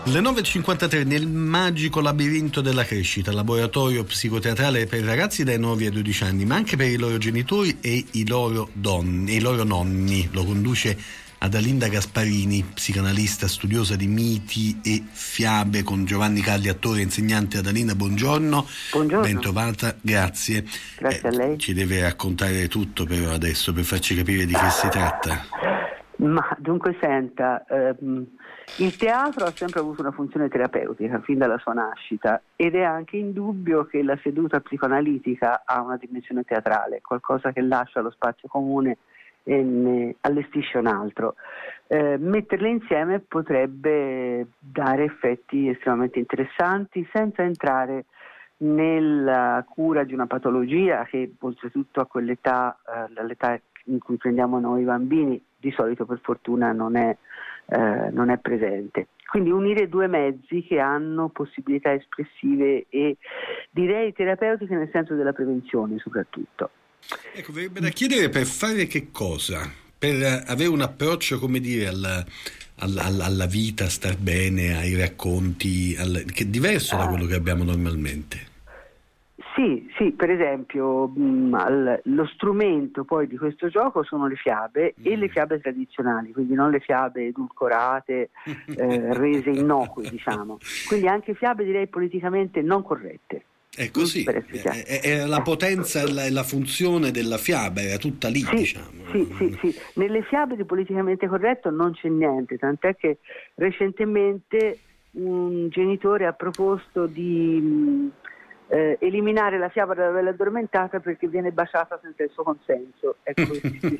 Le 9.53 nel magico labirinto della crescita, laboratorio psicoteatrale per ragazzi dai 9 ai 12 anni, ma anche per i loro genitori e i loro nonni. Lo conduce Adalinda Gasparini, psicanalista, studiosa di miti e fiabe, con Giovanni Calli, attore e insegnante. Adalinda, buongiorno. Buongiorno. Ben trovata, grazie. Grazie a lei. Ci deve raccontare tutto però adesso per farci capire di che si tratta. Ma dunque senta, il teatro ha sempre avuto una funzione terapeutica fin dalla sua nascita ed è anche indubbio che la seduta psicoanalitica ha una dimensione teatrale, qualcosa che lascia lo spazio comune e ne allestisce un altro. Metterle insieme potrebbe dare effetti estremamente interessanti senza entrare nella cura di una patologia che oltretutto a quell'età, all'età in cui prendiamo noi i bambini, di solito per fortuna non è presente. Quindi unire due mezzi che hanno possibilità espressive e direi terapeutiche nel senso della prevenzione soprattutto. Ecco, verrebbe da chiedere per fare che cosa? Per avere un approccio, come dire, alla vita, star bene, ai racconti, che è diverso da quello che abbiamo normalmente. Sì, per esempio lo strumento poi di questo gioco sono le fiabe e le fiabe tradizionali, quindi non le fiabe edulcorate, rese innocue, diciamo. Quindi anche fiabe direi politicamente non corrette. È così, è la potenza e la funzione della fiaba, era tutta lì, diciamo. Sì. Nelle fiabe di politicamente corretto non c'è niente, tant'è che recentemente un genitore ha proposto di eliminare la fiaba della bella addormentata perché viene baciata senza il suo consenso. Ecco,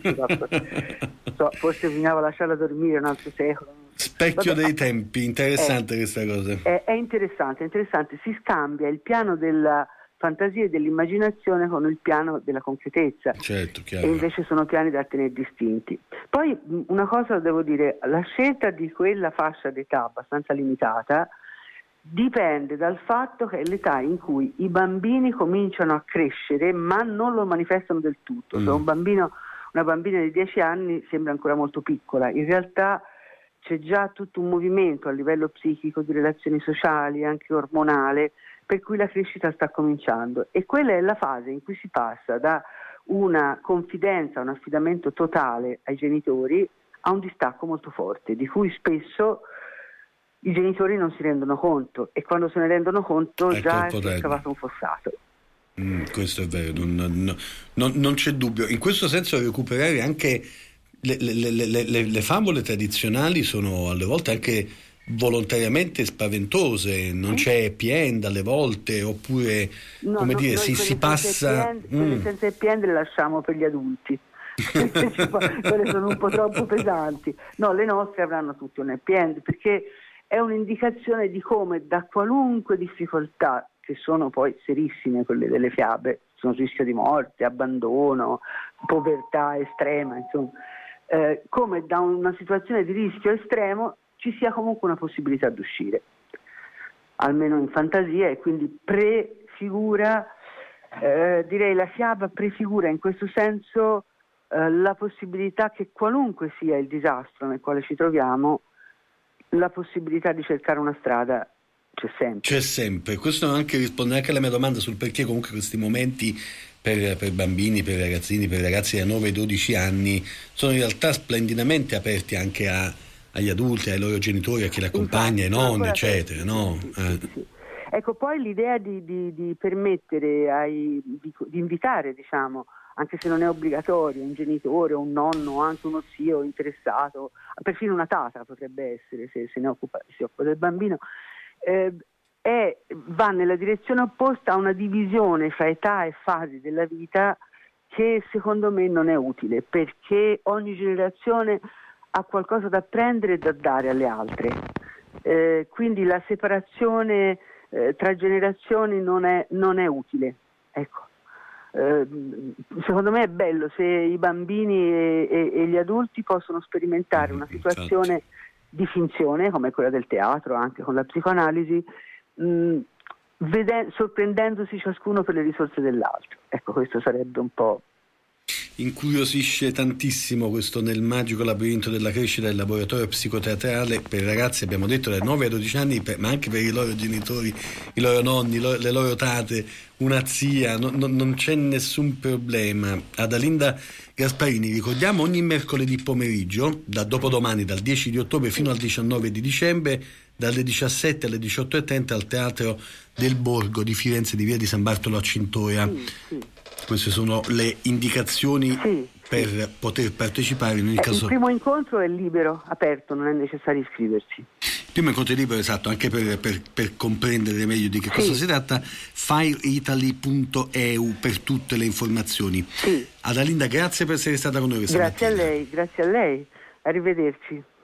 forse bisognava lasciarla dormire un altro secolo. Specchio dei tempi, interessante questa cosa. È interessante, si scambia il piano della fantasia e dell'immaginazione con il piano della concretezza. Certo, chiaro. E invece sono piani da tenere distinti. Poi una cosa devo dire, la scelta di quella fascia d'età abbastanza limitata dipende dal fatto che è l'età in cui i bambini cominciano a crescere ma non lo manifestano del tutto. Cioè una bambina di 10 anni sembra ancora molto piccola, in realtà c'è già tutto un movimento a livello psichico, di relazioni sociali, anche ormonale, per cui la crescita sta cominciando e quella è la fase in cui si passa da una confidenza, un affidamento totale ai genitori a un distacco molto forte, di cui spesso i genitori non si rendono conto e quando se ne rendono conto già è scavato un fossato. Questo è vero, non c'è dubbio. In questo senso recuperare anche le favole tradizionali sono alle volte anche volontariamente spaventose, non c'è happy end alle volte, oppure si passa. Quelle senza happy end le lasciamo per gli adulti. Quelle sono un po' troppo pesanti. No, le nostre avranno tutte un happy end perché è un'indicazione di come da qualunque difficoltà, che sono poi serissime quelle delle fiabe, sono rischio di morte, abbandono, povertà estrema, insomma, come da una situazione di rischio estremo ci sia comunque una possibilità di uscire, almeno in fantasia, e quindi prefigura, direi la fiaba prefigura in questo senso la possibilità che qualunque sia il disastro nel quale ci troviamo, la possibilità di cercare una strada c'è sempre. Questo risponde anche alla mia domanda sul perché comunque questi momenti per bambini, per ragazzini, per ragazzi da 9 ai 12 anni sono in realtà splendidamente aperti anche agli adulti, ai loro genitori, a chi li accompagna, ai nonni, eccetera, no? Sì. Ecco, poi l'idea di permettere di invitare, diciamo, anche se non è obbligatorio, un genitore, un nonno, anche uno zio interessato, perfino una tata potrebbe essere, se si occupa del bambino, va nella direzione opposta a una divisione fra età e fasi della vita che secondo me non è utile, perché ogni generazione ha qualcosa da prendere e da dare alle altre. Quindi la separazione tra generazioni non è utile. Ecco. Secondo me è bello se i bambini e gli adulti possono sperimentare una situazione di finzione come quella del teatro, anche con la psicoanalisi, sorprendendosi ciascuno per le risorse dell'altro. Ecco, questo sarebbe un po'. incuriosisce tantissimo questo Nel magico labirinto della crescita, del laboratorio psicoteatrale per ragazzi, abbiamo detto dai 9 ai 12 anni, ma anche per i loro genitori, i loro nonni, le loro tate, una zia, non c'è nessun problema. Adalinda Gasparini, ricordiamo, ogni mercoledì pomeriggio, da dopodomani, dal 10 di ottobre fino al 19 di dicembre, dalle 17 alle 18:30 al Teatro del Borgo di Firenze, di via di San Bartolo a Cintoia. Sì. Queste sono le indicazioni per poter partecipare. In ogni caso, il primo incontro è libero, aperto, non è necessario iscriversi. Il primo incontro è libero, esatto, anche per comprendere meglio di che cosa si tratta. fireitaly.eu per tutte le informazioni. Adalinda, grazie per essere stata con noi questa mattina. Grazie a lei, arrivederci.